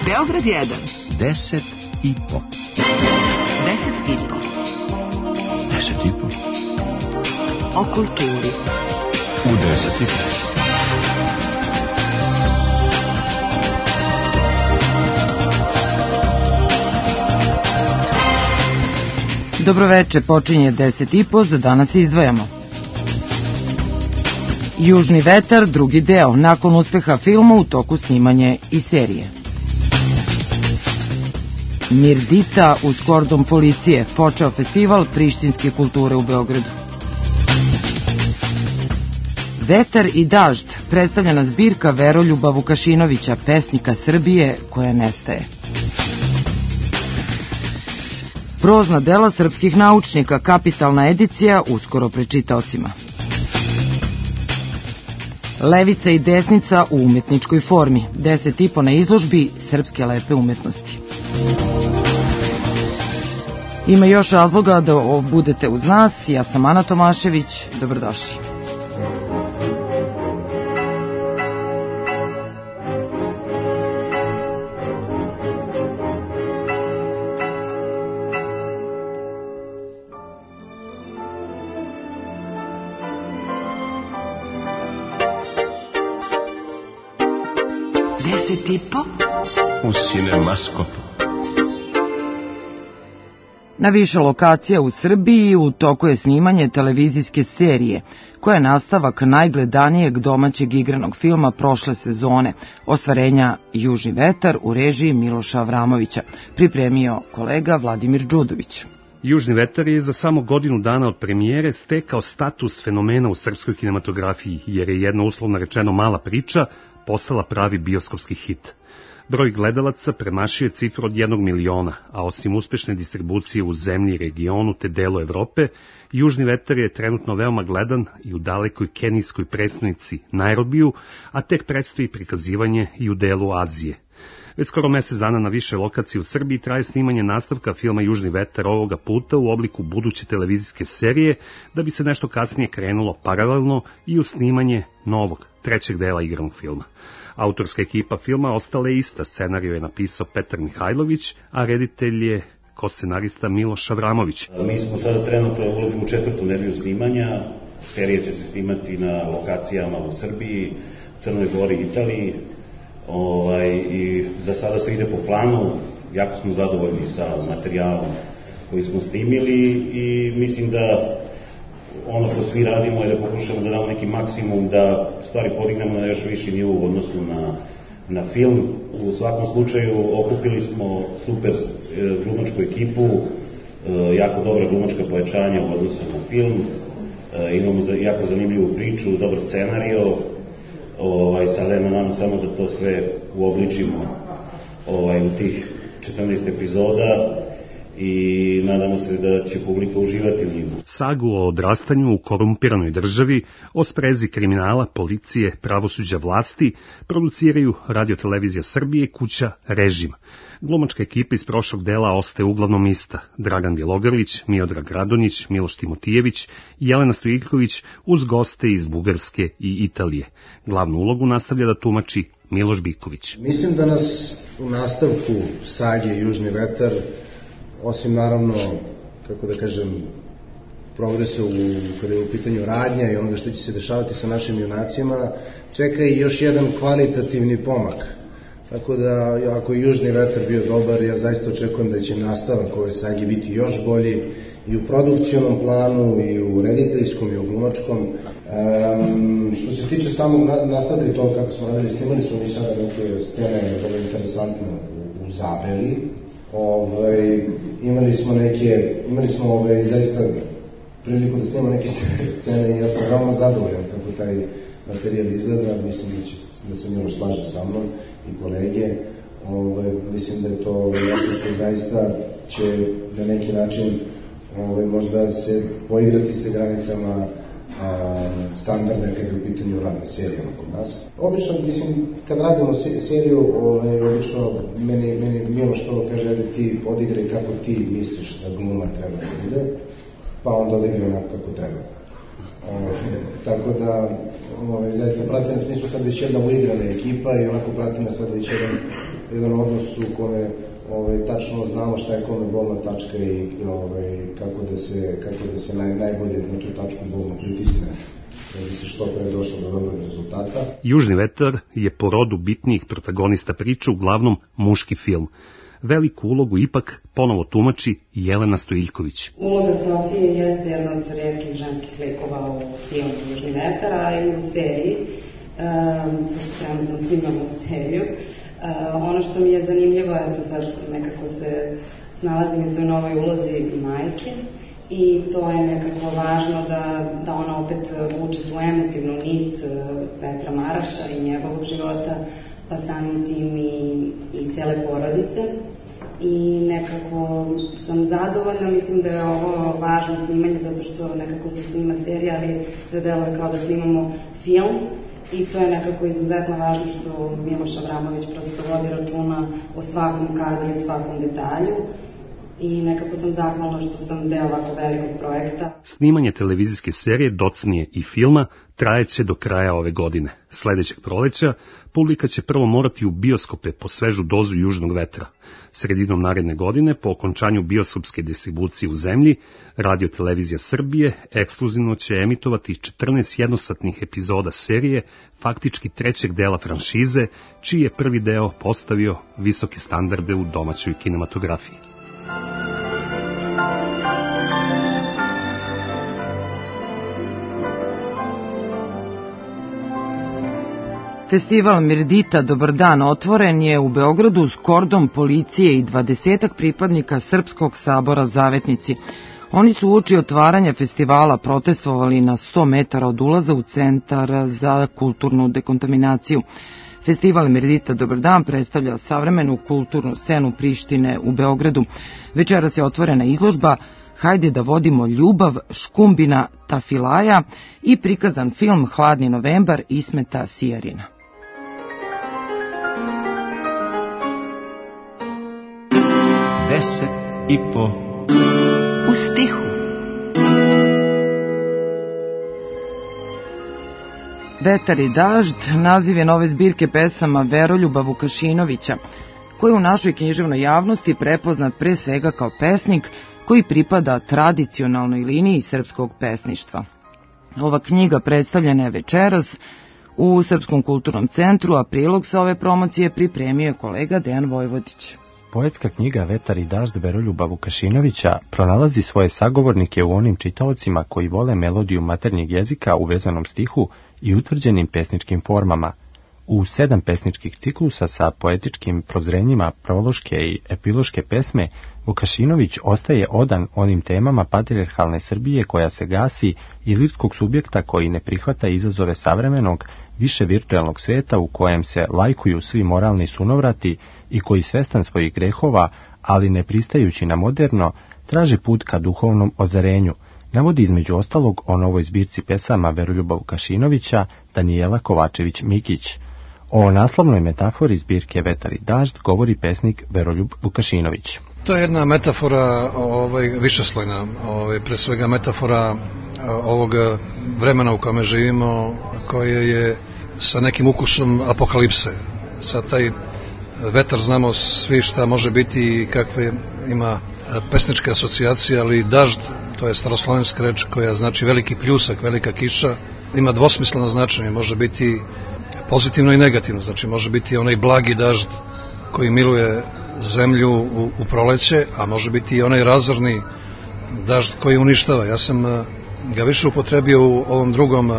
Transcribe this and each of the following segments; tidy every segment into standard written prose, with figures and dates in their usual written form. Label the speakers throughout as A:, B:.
A: Beograd 1.
B: 10 i po.
A: 10 i po.
B: 10 i po.
A: O kulturi.
B: U 10 i po.
C: Dobroveče, počinje 10 i po, za danas izdvajamo. Južni vetar, drugi deo, nakon uspeha filma u toku snimanje i serije. Mirdita uz kordon policije, počeo festival prištinske kulture u Beogradu. Vetar i dažd, predstavljena zbirka Veroljuba Vukašinovića, pesnika Srbije koja nestaje. Prozna dela srpskih naučnika, kapitalna edicija, uskoro pred čitaocima. Levica i desnica u umetničkoj formi, 10 i po na izložbi Srpske lepe umetnosti. Ima još razloga da budete uz nas, ja sam Ana Tomašević, dobrodošli.
B: U Cinemaskopu.
C: Na više lokacija u Srbiji u toku je snimanje televizijske serije, koja je nastavak najgledanijeg domaćeg igranog filma prošle sezone, ostvarenja Južni vetar u režiji Miloša Avramovića, pripremio kolega Vladimir Đudović.
D: Južni vetar je za samo godinu dana od premijere stekao status fenomena u srpskoj kinematografiji, jer je jedna uslovno rečeno mala priča postala pravi bioskopski hit. Broj gledalaca premašio je cifru od 1 miliona, a osim uspešne distribucije u zemlji, regionu te delu Evrope, Južni vetar je trenutno veoma gledan i u dalekoj kenijskoj prestonici Nairobiju, a tek predstoji prikazivanje i u delu Azije. Već skoro mesec dana na više lokacije u Srbiji traje snimanje nastavka filma Južni vetar, ovoga puta u obliku buduće televizijske serije, da bi se nešto kasnije krenulo paralelno i u snimanje novog, trećeg dela igranog filma. Autorska ekipa filma ostala je ista, scenariju je napisao Petar Mihajlović, a reditelj je ko-scenarista Miloš Avramović.
E: Mi smo sada trenutno ulazimo u 4. nedelju snimanja, serija će se snimati na lokacijama u Srbiji, Crnoj Gori i Italiji, i za sada se ide po planu, jako smo zadovoljni sa materijalom koji smo snimili i mislim da ono što svi radimo je da pokušamo da damo neki maksimum da stvari podignemo na još viši nivo u odnosu na film. U svakom slučaju okupili smo super glumačku ekipu, jako dobra glumačka pojačanja u odnosu na film, imamo jako zanimljivu priču, dobar scenario, sada je na nama samo da to sve uobličimo u tih 14 epizoda i nadamo se da će publika uživati u njima.
D: Sagu o odrastanju u korumpiranoj državi, o sprezi kriminala, policije, pravosuđa, vlasti, produciraju Radio-televizija Srbije, kuća Režim. Glumačka ekipa iz prošlog dela ostaje uglavnom ista. Dragan Bjelogrlić, Miodrag Radonjić, Miloš Timotijević i Jelena Stojiljković uz goste iz Bugarske i Italije. Glavnu ulogu nastavlja da tumači Miloš Biković.
F: Mislim da nas u nastavku sage Južni vetar, osim naravno, kako da kažem, progresa kada je u pitanju radnja i onoga što će se dešavati sa našim junacima, čeka i još jedan kvalitativni pomak. Tako da, ako je Južni vetar bio dobar, ja zaista očekujem da će nastavak ove sage biti još bolji i u produkcionom planu, i u rediteljskom, i u glumačkom. Što se tiče samog nastavka i toga kako smo radili, snimali smo mi sada neke scene vrlo interesantne u Zabeli. Imali smo zaista priliku da snimamo neke scene i ja sam veoma zadovoljan kako taj materijal izgleda. Mislim da se Miloš slaže sa mnom i kolege. Mislim da je to nešto što zaista će na neki način možda se poigrati sa granicama standarda kada je u pitanju rada serijama kod nas. Obično, mislim, kad radimo seriju, obično meni Miloš prvo kaže, ajde ti odigraj kako ti misliš da gluma treba da bude, pa onda odigraj onako kako treba. Tako da, zaista prati nas, mi smo sad već jedna uigrana ekipa i onako prati nas sad već jedan jedan odnos u kome tačno znamo šta je kome bolna tačka i kako da se najbolje na tu tačku bolno pritisne da bi se što pre došlo do dobrog rezultata.
D: Južni vetar je po rodu bitnijih protagonista priče uglavnom muški film. Veliku ulogu ipak ponovo tumači Jelena Stojiljković.
G: Uloga Sofije jeste jedna od rijetkih ženskih likova u filmu Južni vetar, a i u seriji, pošto trenutno snimamo seriju. Ono što mi je zanimljivo, eto sad nekako se snalazim u toj novoj ulozi majke i to je nekako važno da ona opet vuče tu emotivnu nit Petra Maraša i njegovog života, pa samim tim i cele porodice. I nekako sam zadovoljna, mislim da je ovo važno snimanje zato što nekako se snima serija, ali sve deluje kao da snimamo film. I to je nekako izuzetno važno što Miloš Avramović prosto vodi računa o svakom kadru i svakom detalju i nekako sam zahvalna što sam deo ovako velikog projekta.
D: Snimanje televizijske serije, docnije i filma trajeće do kraja ove godine. Sledećeg proleća publika će prvo morati u bioskope po svežu dozu Južnog vetra. Sredinom naredne godine, po okončanju bioskopske distribucije u zemlji, Radio Televizija Srbije ekskluzivno će emitovati 14 jednosatnih epizoda serije, faktički trećeg dela franšize, čiji je prvi deo postavio visoke standarde u domaćoj kinematografiji.
C: Festival Mirdita Dobar dan otvoren je u Beogradu s kordom policije i 20-ak pripadnika Srpskog sabora Zavetnici. Oni su uoči otvaranja festivala protestovali na 100 metara od ulaza u Centar za kulturnu dekontaminaciju. Festival Mirdita Dobar dan predstavlja savremenu kulturnu scenu Prištine u Beogradu. Večeras je otvorena izložba Hajde da vodimo ljubav Škumbina Tafilaja i prikazan film Hladni novembar Ismeta Sijarina.
B: Deset i po
A: u stihu.
C: Vetar i dažd naziv je nove zbirke pesama Veroljuba Vukašinovića, koji je u našoj književnoj javnosti prepoznat pre svega kao pesnik koji pripada tradicionalnoj liniji srpskog pesništva. Ova knjiga predstavljena je večeras u Srpskom kulturnom centru, a prilog sa ove promocije pripremio je kolega Dejan Vojvodić.
H: Poetska knjiga Vetar i dažd Veroljuba Vukašinovića pronalazi svoje sagovornike u onim čitaocima koji vole melodiju maternjeg jezika u vezanom stihu i utvrđenim pesničkim formama. U 7 pesničkih ciklusa sa poetičkim prozrenjima prološke i epiloške pesme, Vukašinović ostaje odan onim temama patrijarhalne Srbije koja se gasi i lirskog subjekta koji ne prihvata izazove savremenog, više virtualnog sveta u kojem se lajkuju svi moralni sunovrati i koji svestan svojih grehova, ali ne pristajući na moderno, traži put ka duhovnom ozarenju, navodi između ostalog o novoj zbirci pesama Veroljuba Vukašinovića Danijela Kovačević-Mikić. O naslovnoj metafori zbirke Vetar i dažd govori pesnik Veroljub Vukašinović.
I: To je jedna metafora višeslojna, pre svega metafora ovog vremena u kome živimo, koje je sa nekim ukusom apokalipse. Sa taj vetar znamo svi šta može biti i kakve ima pesničke asocijacije, ali dažd, to je staroslovenska reč koja znači veliki pljusak, velika kiša, ima dvosmisleno značenje, može biti pozitivno i negativno, znači može biti onaj blagi dažd koji miluje zemlju u proleće, a može biti i onaj razorni dažd koji uništava. Ja sam ga više upotrebio u ovom drugom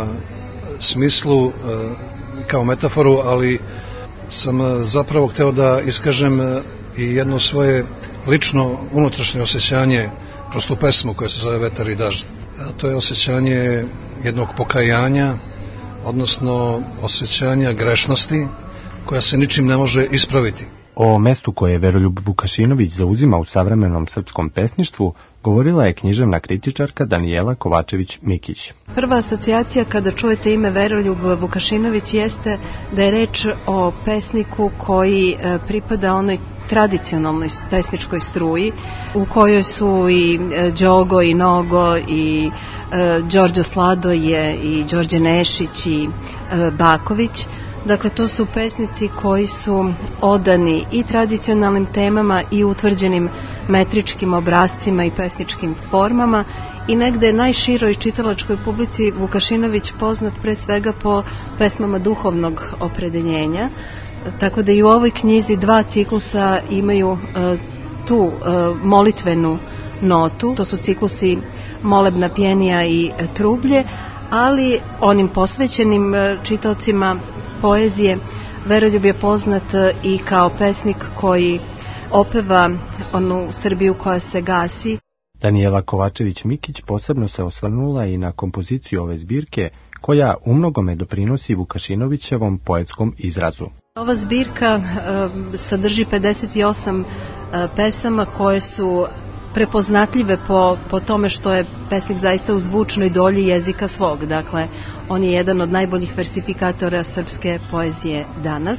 I: smislu kao metaforu, ali sam zapravo hteo da iskažem i jedno svoje lično unutrašnje osjećanje kroz tu pesmu koja se zove Vetar i dažd. To je osjećanje jednog pokajanja, odnosno osjećanja grešnosti koja se ničim ne može ispraviti.
H: O mestu koje Veroljub Vukašinović zauzima u savremenom srpskom pesništvu govorila je književna kritičarka Danijela Kovačević-Mikić.
J: Prva asocijacija kada čujete ime Veroljub Vukašinović jeste da je reč o pesniku koji pripada onoj tradicionalnoj pesničkoj struji u kojoj su i Đogo i Nogo i Đorđe Sladoje i Đorđe Nešić i Baković. Dakle, to su pesnici koji su odani i tradicionalnim temama i utvrđenim metričkim obrascima i pesničkim formama i negde najširoj čitalačkoj publici Vukašinović poznat pre svega po pesmama duhovnog opredeljenja, tako da i u ovoj knjizi 2 ciklusa imaju tu molitvenu notu, to su ciklusi Molebna pjenija i Trublje, ali onim posvećenim čitaocima poezije Veroljub je poznat i kao pesnik koji opeva onu Srbiju koja se gasi.
H: Danijela Kovačević-Mikić posebno se osvrnula i na kompoziciju ove zbirke, koja umnogome doprinosi Vukašinovićevom poetskom izrazu.
J: Ova zbirka sadrži 58 pesama koje su prepoznatljive po tome što je pesnik zaista u zvučnoj dolji jezika svog. Dakle, on je jedan od najboljih versifikatora srpske poezije danas.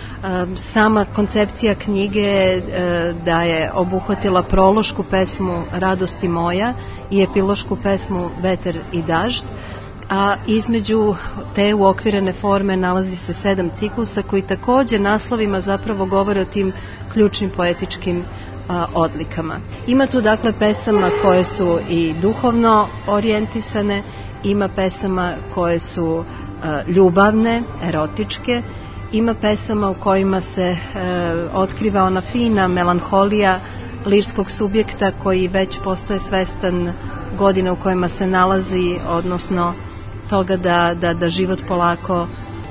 J: Sama koncepcija knjige da je obuhvatila prološku pesmu Radosti moja i epilošku pesmu Vetar i dažd, a između te uokvirene forme nalazi se 7 ciklusa koji takođe naslovima zapravo govore o tim ključnim poetičkim odlikama. Ima tu dakle pesama koje su i duhovno orijentisane, ima pesama koje su ljubavne, erotičke, ima pesama u kojima se otkriva ona fina melanholija lirskog subjekta koji već postaje svestan godina u kojima se nalazi, odnosno toga da život polako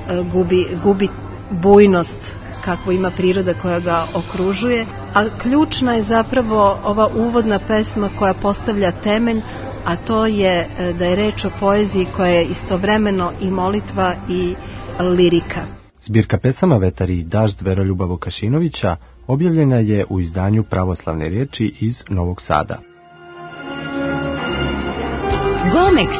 J: gubi bujnost kakvu ima priroda koja ga okružuje, a ključna je zapravo ova uvodna pesma koja postavlja temelj, a to je da je reč o poeziji koja je istovremeno i molitva i lirika.
H: Zbirka pesama Vetar i dažd Veroljuba Vukašinovića objavljena je u izdanju Pravoslavne riječi iz Novog Sada.
A: Gomex.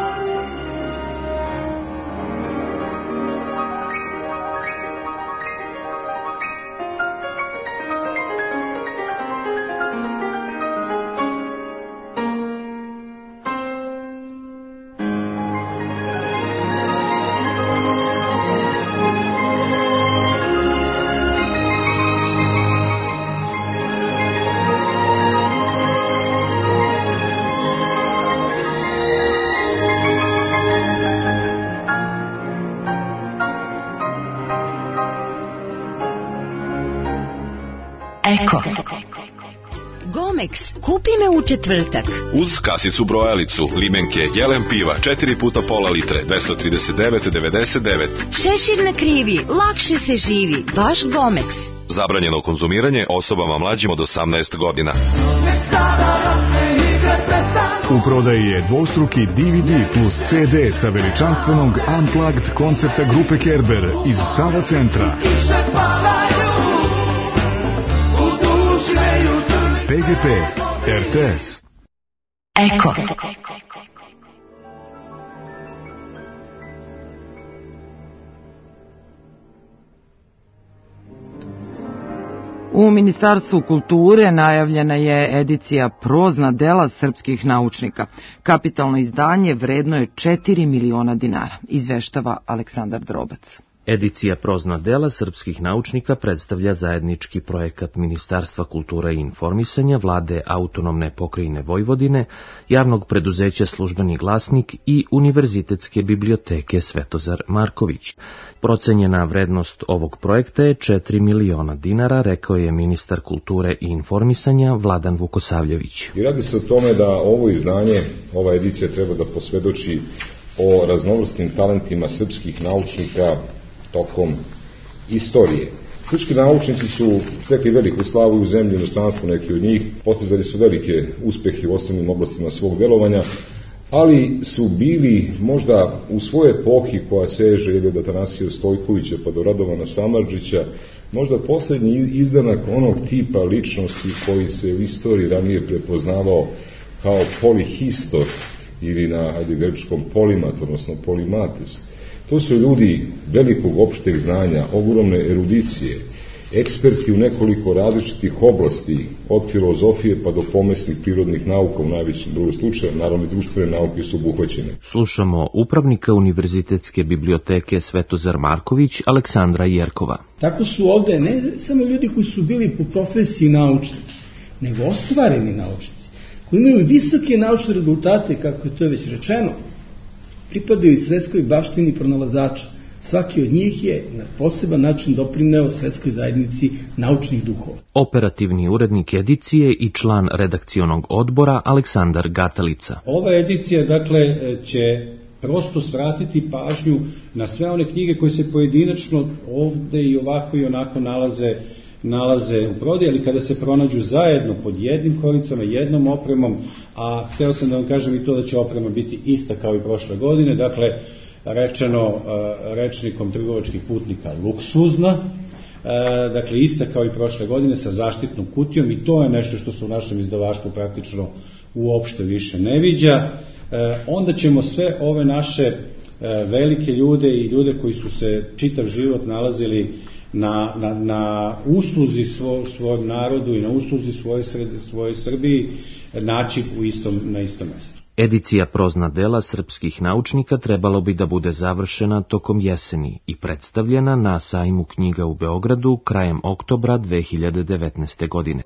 A: Eko. Gomex, kupi me u četvrtak.
K: Uz kasicu brojalicu, limenke, jelen piva, 4 puta pola litre, 239,99.
A: Šešir na krivi, lakše se živi, baš Gomex.
K: Zabranjeno konzumiranje osobama mlađim od 18 godina.
L: U prodaji je dvostruki DVD plus CD sa veličanstvenog Unplugged koncerta grupe Kerber iz Sava centra. PGP, RTS.
A: Eko.
C: U Ministarstvu kulture najavljena je edicija prozna dela srpskih naučnika. Kapitalno izdanje vredno je 4 miliona dinara, izveštava Aleksandar Drobac.
M: Edicija prozna dela srpskih naučnika predstavlja zajednički projekat Ministarstva kulture i informisanja, Vlade autonomne pokrajine Vojvodine, javnog preduzeća Službeni glasnik i Univerzitetske biblioteke Svetozar Marković. Procenjena vrednost ovog projekta je 4 miliona dinara, rekao je ministar kulture i informisanja Vladan Vukosavljević.
N: I radi se o tome da ovo izdanje, ova edicija treba da posvedoči o raznovrsnim talentima srpskih naučnika tokom istorije. Srpski naučnici su stekli veliku slavu u zemlji, u inostranstvu, neki od njih postizali su velike uspehe u osnovnim oblastima svog delovanja, ali su bili možda u svojoj epohi koja seže ili od Atanasija Stojkovića pa do Radovana Samardžića, možda poslednji izdanak onog tipa ličnosti koji se u istoriji ranije prepoznavao kao polihistor ili na grčkom polimat, odnosno polimates. To su ljudi velikog opšteg znanja, ogromne erudicije eksperti u nekoliko različitih oblasti, od filozofije pa do pomesnih prirodnih nauka u najvećem broju slučaja, naravno i društvene nauke su obuhvaćene.
M: Slušamo upravnika Univerzitetske biblioteke Svetozar Marković, Aleksandra Jerkova.
O: Tako su ovde ne samo ljudi koji su bili po profesiji naučnici, nego ostvareni naučnici, koji imaju visoke naučne rezultate, kako je to već rečeno, pripadaju svetskoj baštini pronalazača. Svaki od njih je na poseban način doprineo svetskoj zajednici naučnih duhova.
M: Operativni urednik edicije i član redakcionog odbora Aleksandar Gatalica.
P: Ova edicija, dakle, će prosto svratiti pažnju na sve one knjige koje se pojedinačno ovde i ovako i onako nalaze u prodaji, ali kada se pronađu zajedno pod jednim kolicama, jednom opremom, a hteo sam da vam kažem i to da će oprema biti ista kao i prošle godine, dakle, rečeno rečnikom trgovačkih putnika luksuzna, dakle ista kao i prošle godine sa zaštitnom kutijom, i to je nešto što se u našem izdavaštvu praktično uopšte više ne viđa. Onda ćemo sve ove naše velike ljude i ljude koji su se čitav život nalazili na usluzi svojom narodu i na usluzi svojoj Srbiji naći na istom mestu.
M: Edicija prozna dela srpskih naučnika trebalo bi da bude završena tokom jeseni i predstavljena na sajmu knjiga u Beogradu krajem oktobra 2019. godine.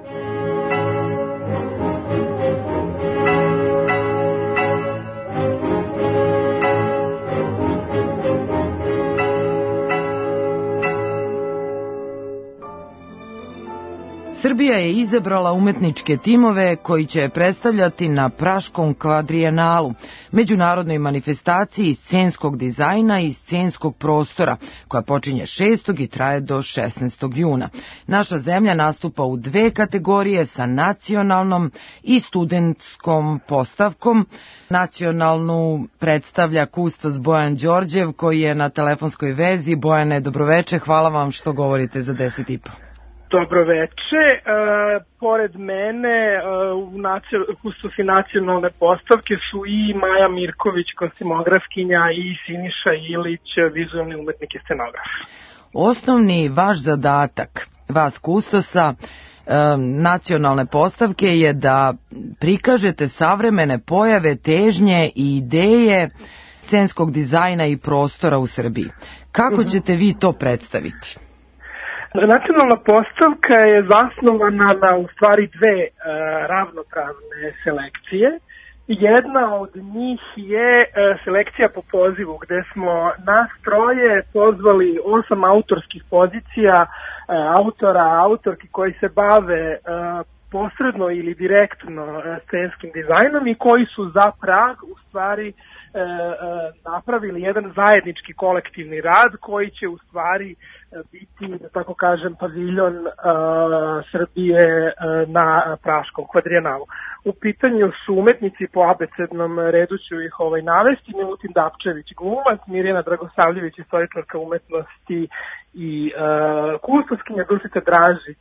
C: Srbija je izabrala umetničke timove koji će je predstavljati na Praškom kvadrijenalu, međunarodnoj manifestaciji scenskog dizajna i scenskog prostora, koja počinje 6. i traje do 16. juna. Naša zemlja nastupa u dve kategorije sa nacionalnom i studentskom postavkom. Nacionalnu predstavlja kustos Bojan Đorđev, koji je na telefonskoj vezi. Bojane, dobroveče, hvala vam što govorite za 10.5.
Q: Dobro veče. Pored mene u kustosi nacionalne postavke su i Maja Mirković, kostimografkinja, i Siniša Ilić, vizualni umetnik i scenograf.
C: Osnovni vaš zadatak, vas kustosa nacionalne postavke, je da prikažete savremene pojave, težnje i ideje scenskog dizajna i prostora u Srbiji. Kako ćete vi to predstaviti?
Q: Nacionalna postavka je zasnovana na u stvari dve ravnopravne selekcije. Jedna od njih je selekcija po pozivu, gde smo nas troje pozvali 8 autorskih pozicija, autorki koji se bave posredno ili direktno scenskim dizajnom i koji su za Prag u stvari napravili jedan zajednički kolektivni rad koji će u stvari biti, da tako kažem, paviljon Srbije na Praškom kvadrijenalu. U pitanju su umetnici, po abecednom redu ću ih navesti: Milutin Dapčević, glumac, Mirjana Dragosavljević, istoričarka umetnosti i kustoskinja, Dušica Dražić,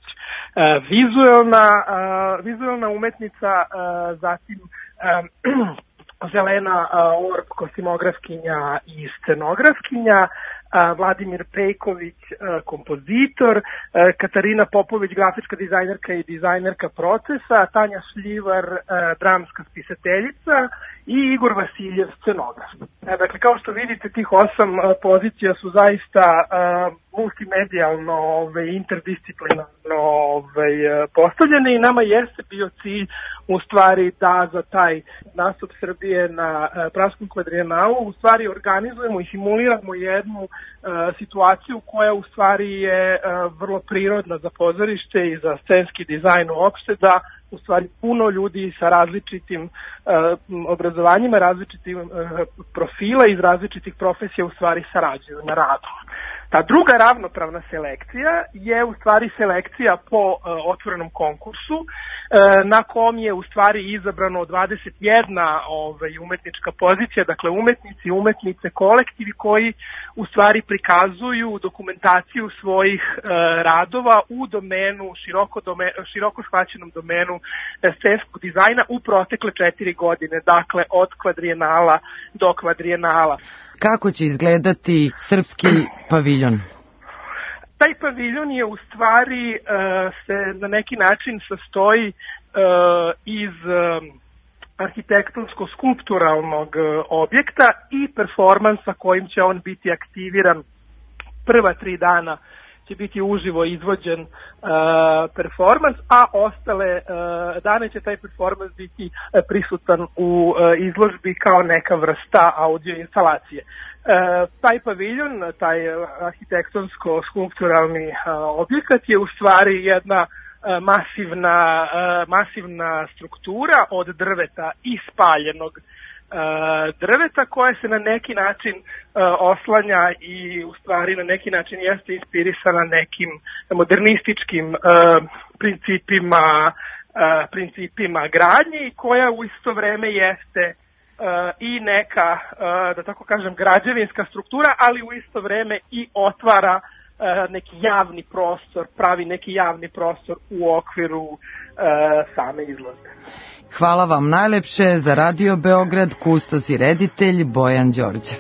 Q: vizuelna umetnica, zatim Zelena Orb, kostimografkinja i scenografkinja, Vladimir Pejković, kompozitor, Katarina Popović, grafička dizajnerka i dizajnerka procesa, Tanja Šljivar, dramska spisateljica i Igor Vasiljev, scenograf. Dakle, kao što vidite, tih 8 pozicija su zaista multimedijalno, interdisciplinarno postavljene i nama jeste bio cilj u stvari da za taj nastup Srbije na Praškom kvadrijenalu u stvari organizujemo i simuliramo jednu situaciju koja u stvari je vrlo prirodna za pozorište i za scenski dizajn uopšte, da u stvari puno ljudi sa različitim obrazovanjima, različitim profila iz različitih profesija u stvari sarađuju na radu. Ta druga ravnopravna selekcija je u stvari selekcija po otvorenom konkursu na kom je u stvari izabrano 21 umetnička pozicija, dakle umetnici, umetnice, kolektivi koji u stvari prikazuju dokumentaciju svojih radova u domenu, široko shvaćenom domenu scenskog dizajna u protekle 4 godine, dakle od kvadrijenala do kvadrijenala.
C: Kako će izgledati srpski paviljon?
Q: Taj paviljon je u stvari se na neki način sastoji iz arhitektonsko-skulpturalnog objekta i performansa kojim će on biti aktiviran. Prva 3 dana će biti uživo izvođen performans, a ostale dane će taj performans biti prisutan u izložbi kao neka vrsta audio instalacije. Taj paviljon, taj arhitektonsko-skulpturalni objekat je u stvari jedna masivna struktura od drveta i spaljenog drveta koja se na neki način oslanja i u stvari na neki način jeste inspirisana nekim modernističkim principima gradnje i koja u isto vreme jeste i neka, da tako kažem, građevinska struktura, ali u isto vreme i otvara neki javni prostor, pravi neki javni prostor u okviru same izložbe.
C: Hvala vam najlepše. Za Radio Beograd kustos i reditelj Bojan Đorđev.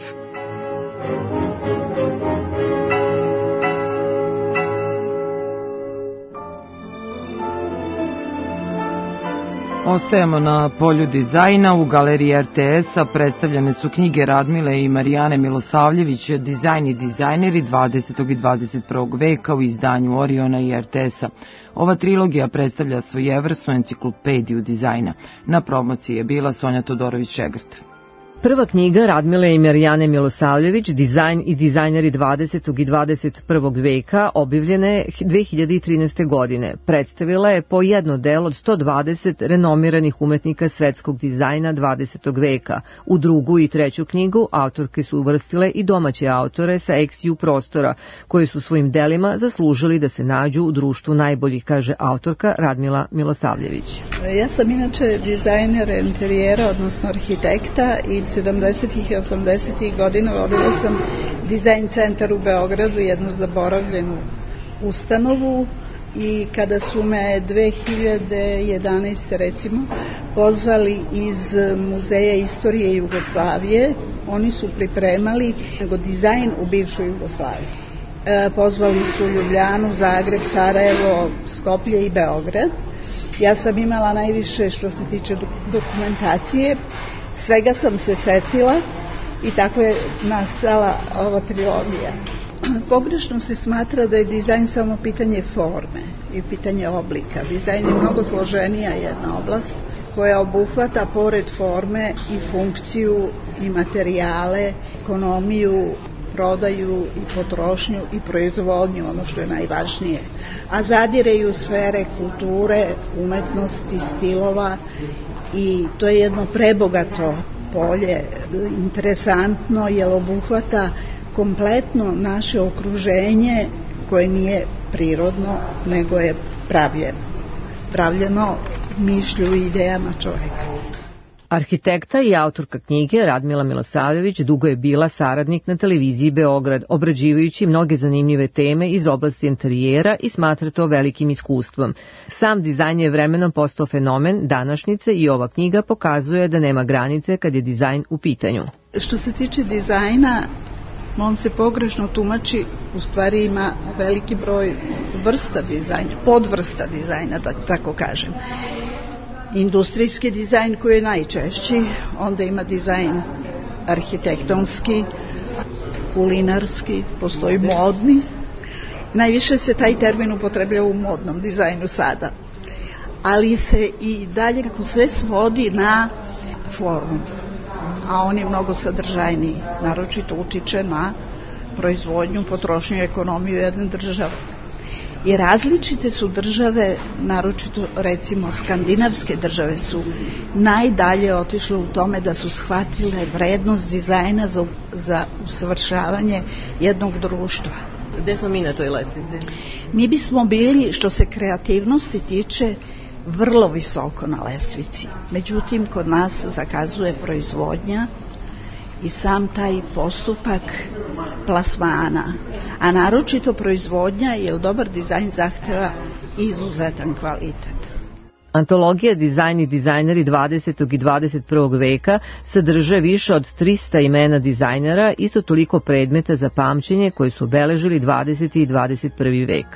C: Ostajemo na polju dizajna. U galeriji RTS-a predstavljene su knjige Radmile i Marijane Milosavljević, Dizajn i dizajneri 20. i 21. veka u izdanju Oriona i RTS-a. Ova trilogija predstavlja svojevrsnu enciklopediju dizajna. Na promociji je bila Sonja Todorović-Šegrt.
R: Prva knjiga Radmile i Marijane Milosavljević, Dizajn i dizajneri 20. i 21. veka, objavljena je 2013. godine. Predstavila je po jedno delo od 120 renomiranih umetnika svetskog dizajna 20. veka. U drugu i treću knjigu autorke su uvrstile i domaće autore sa ex-ju prostora, koji su svojim delima zaslužili da se nađu u društvu najboljih, kaže autorka Radmila Milosavljević.
S: Ja sam inače dizajner interijera, odnosno arhitekta, i 70. i 80. godina vodila sam dizajn centar u Beogradu, jednu zaboravljenu ustanovu, i kada su me 2011. recimo pozvali iz Muzeja istorije Jugoslavije, oni su pripremali dizajn u bivšoj Jugoslaviji. Pozvali su Ljubljanu, Zagreb, Sarajevo, Skoplje i Beograd. Ja sam imala najviše što se tiče dokumentacije, svega sam se setila i tako je nastala ova trilogija. Pogrešno se smatra da je dizajn samo pitanje forme i pitanje oblika. Dizajn je mnogo složenija jedna oblast koja obuhvata pored forme i funkciju i materijale, ekonomiju, prodaju i potrošnju i proizvodnju, ono što je najvažnije. A zadire i u sfere kulture, umetnosti, stilova, i to je jedno prebogato polje, interesantno jer obuhvata kompletno naše okruženje koje nije prirodno, nego je pravljeno mišlju i idejama čoveka.
R: Arhitekta i autorka knjige Radmila Milosavljević dugo je bila saradnik na televiziji Beograd, obrađivajući mnoge zanimljive teme iz oblasti interijera i smatra to velikim iskustvom. Sam dizajn je vremenom postao fenomen današnjice i ova knjiga pokazuje da nema granice kad je dizajn u pitanju.
S: Što se tiče dizajna, on se pogrešno tumači, u stvari ima veliki broj vrsta dizajna, podvrsta dizajna, da tako kažem. Industrijski dizajn koji je najčešći, onda ima dizajn arhitektonski, kulinarski, postoji modni. Najviše se taj termin upotrebljava u modnom dizajnu sada. Ali se i dalje kako sve svodi na formu, a on je mnogo sadržajniji, naročito utiče na proizvodnju, potrošnju i ekonomiju jedne države. I različite su države, naročito recimo skandinavske države su najdalje otišle u tome da su shvatile vrednost dizajna za usavršavanje jednog društva.
R: Gde smo mi na toj lestvici?
S: Mi bismo bili, što se kreativnosti tiče, vrlo visoko na lestvici. Međutim, kod nas zakazuje proizvodnja i sam taj postupak plasmana, a naročito proizvodnja, jer dobar dizajn zahteva izuzetan kvalitet.
R: Antologija Dizajn i dizajneri 20. i 21. veka sadrže više od 300 imena dizajnera, isto toliko predmeta za pamćenje koji su obeležili 20. i 21. vek.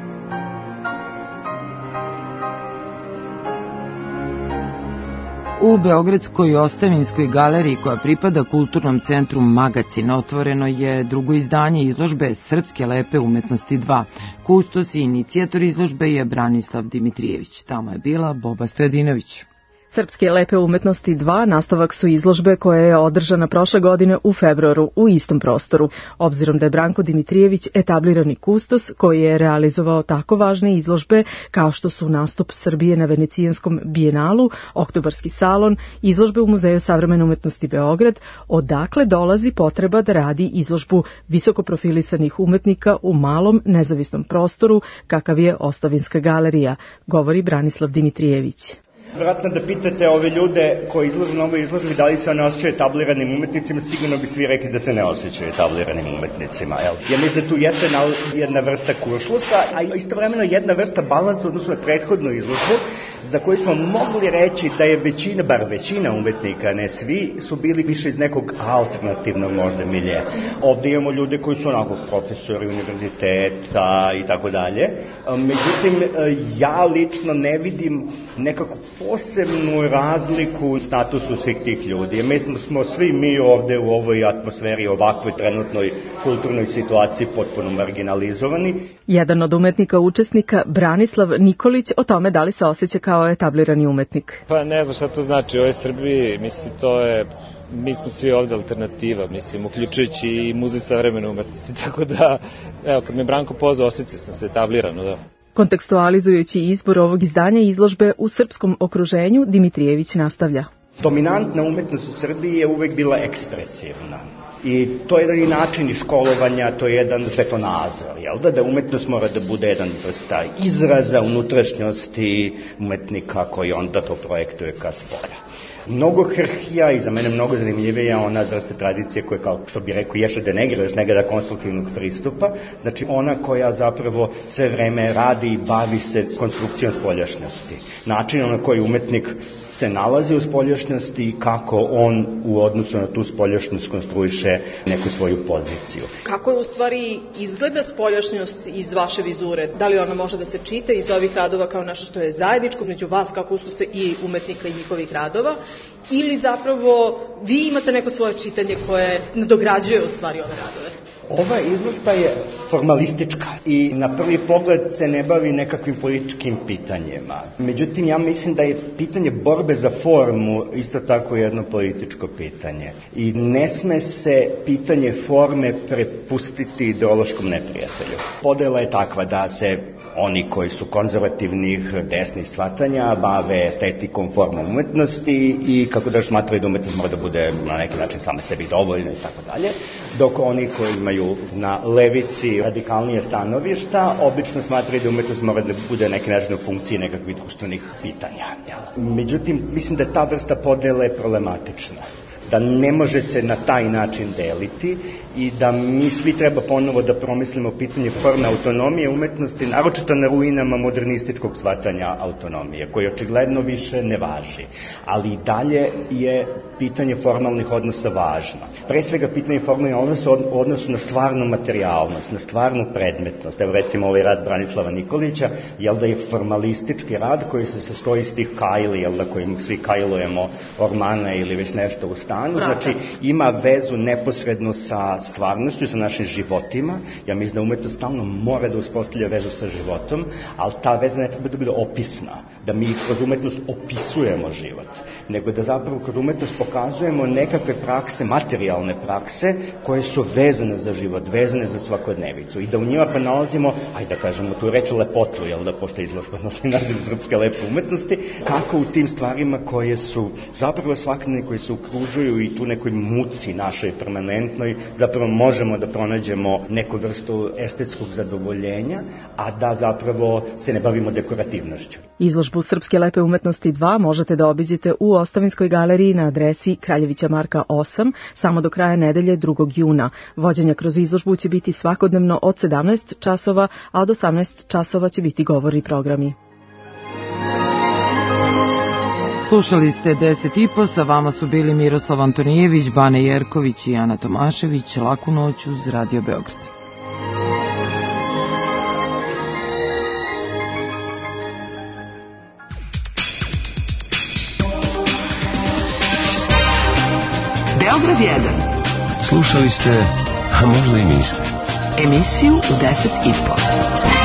C: U Beogradskoj Ostavinskoj galeriji, koja pripada Kulturnom centru Magacin, otvoreno je drugo izdanje izložbe Srpske lepe umetnosti 2. Kustos i inicijator izložbe je Branislav Dimitrijević. Tamo je bila Boba Stojadinović.
T: Srpske lepe umetnosti 2 nastavak su izložbe koja je održana prošle godine u februaru u istom prostoru. Obzirom da je Branko Dimitrijević etablirani kustos koji je realizovao tako važne izložbe kao što su nastup Srbije na Venecijanskom bijenalu, Oktobarski salon, izložbe u Muzeju savremene umetnosti Beograd, odakle dolazi potreba da radi izložbu visokoprofilisanih umetnika u malom nezavisnom prostoru kakav je Ostavinska galerija, govori Branislav Dimitrijević.
U: Vratno da pitate ove ljude koji izlažu na ovoj izložbi da li se one osjećaju etabliranim umetnicima, sigurno bi svi rekli da se ne osjećaju etabliranim umetnicima. Ja mislim da tu jeste jedna vrsta kuršlusa, a istovremeno jedna vrsta balansa odnosno na prethodnu izložbu, za koju smo mogli reći da je većina, bar većina umetnika, ne svi, su bili više iz nekog alternativnog možda milje. Ovde imamo ljude koji su onako profesori univerziteta i tako dalje. Međutim, ja lično ne vidim nekako posebnu razliku u statusu svih tih ljudi. Mislim da smo svi mi ovde u ovoj atmosferi, ovakvoj trenutnoj kulturnoj situaciji potpuno marginalizovani. Jedan od umetnika učesnika, Branislav Nikolić, o tome da li se osjeća kao etablirani umetnik.
V: Pa ne znam šta to znači u ovoj Srbiji, mislim mi smo svi ovde alternativa, mislim, uključujući i Muzej savremene umetnosti, tako da, evo, kad me Branko pozvao, osjećao sam se etablirano, da.
T: Kontekstualizujući izbor ovog izdanja izložbe u srpskom okruženju, Dimitrijević nastavlja.
U: Dominantna umetnost u Srbiji je uvek bila ekspresivna. I to je jedan način školovanja, to je jedan svetonazor, jel da umetnost mora da bude jedan vrsta izraza unutrašnjosti umetnika koji onda to projektuje ka spolja. Mnogo hrhija i za mene mnogo zanimljivija ona vrsta tradicije koja, kao što bi rekao, ješe da negira, još negada konstruktivnog pristupa, znači ona koja zapravo sve vreme radi i bavi se konstrukcijom spoljašnjosti. Način na koji umetnik se nalazi u spoljašnjosti i kako on u odnosu na tu spoljašnjost konstruiše neku svoju poziciju.
W: Kako u stvari izgleda spoljašnjost iz vaše vizure? Da li ona može da se čita iz ovih radova kao nešto što je zajedničko među vas, kako su se i umetnika i njihovih radova, ili zapravo vi imate neko svoje čitanje koje nadograđuje u stvari ove radove?
U: Ova izložba je formalistička i na prvi pogled se ne bavi nekakvim političkim pitanjima. Međutim, ja mislim da je pitanje borbe za formu isto tako jedno političko pitanje. I ne sme se pitanje forme prepustiti ideološkom neprijatelju. Podela je takva da se oni koji su konzervativnih desnih shvatanja bave estetikom, formom umetnosti i kako da smatraju da umetnost mora da bude na neki način same sebi dovoljno i tako dalje, dok oni koji imaju na levici radikalnije stanovišta obično smatraju da umetnost mora da bude neki način u funkciji nekakvih društvenih pitanja. Međutim, mislim da ta vrsta podele je problematična, da ne može se na taj način deliti i da mi svi treba ponovo da promislimo pitanje forme autonomije umetnosti, naročito na ruinama modernističkog shvatanja autonomije, koje očigledno više ne važi. Ali i dalje je pitanje formalnih odnosa važno. Pre svega pitanje formalnih odnosa u odnosu na stvarnu materijalnost, na stvarnu predmetnost. Evo recimo ovaj rad Branislava Nikolića, jel da je formalistički rad koji se sastoji iz tih kajli, jel da kojim svi kajlujemo ormane ili već nešto u stanu, znači ima vezu neposredno sa stvarnošću, sa našim životima. Ja mislim da umetnost stalno mora da uspostavlja vezu sa životom, ali ta veza ne treba da bude opisna, da mi kroz umetnost opisujemo život, nego da zapravo kroz umetnost pokazujemo nekakve prakse, materijalne prakse, koje su vezane za život, vezane za svakodnevicu i da u njima pronalazimo, ajde da kažemo tu reč lepotu, jel da, pošto izložba nosi naziv Srpske lepe umetnosti, kako u tim stvarima koje su zapravo svakodnevne, koje se okružuju i tu nekoj muci našoj permanentnoj, zapravo možemo da pronađemo neku vrstu estetskog zadovoljenja, a da zapravo se ne bavimo dekorativnošću.
T: Izložbu Srpske lepe umetnosti 2 možete da obiđete u Ostavinskoj galeriji na adresi Kraljevića Marka 8, samo do kraja nedelje 2. juna. Vođenja kroz izložbu će biti svakodnevno od 17 časova, a od 18 časova će biti govori programi.
C: Slušali ste 10,5, sa vama su bili Miroslav Antonijević, Bane Jerković i Ana Tomašević. Laku noć uz Radio Beograd.
A: Beograd 1.
E: Slušali ste, a možda i niste,
A: emisiju u 10,5.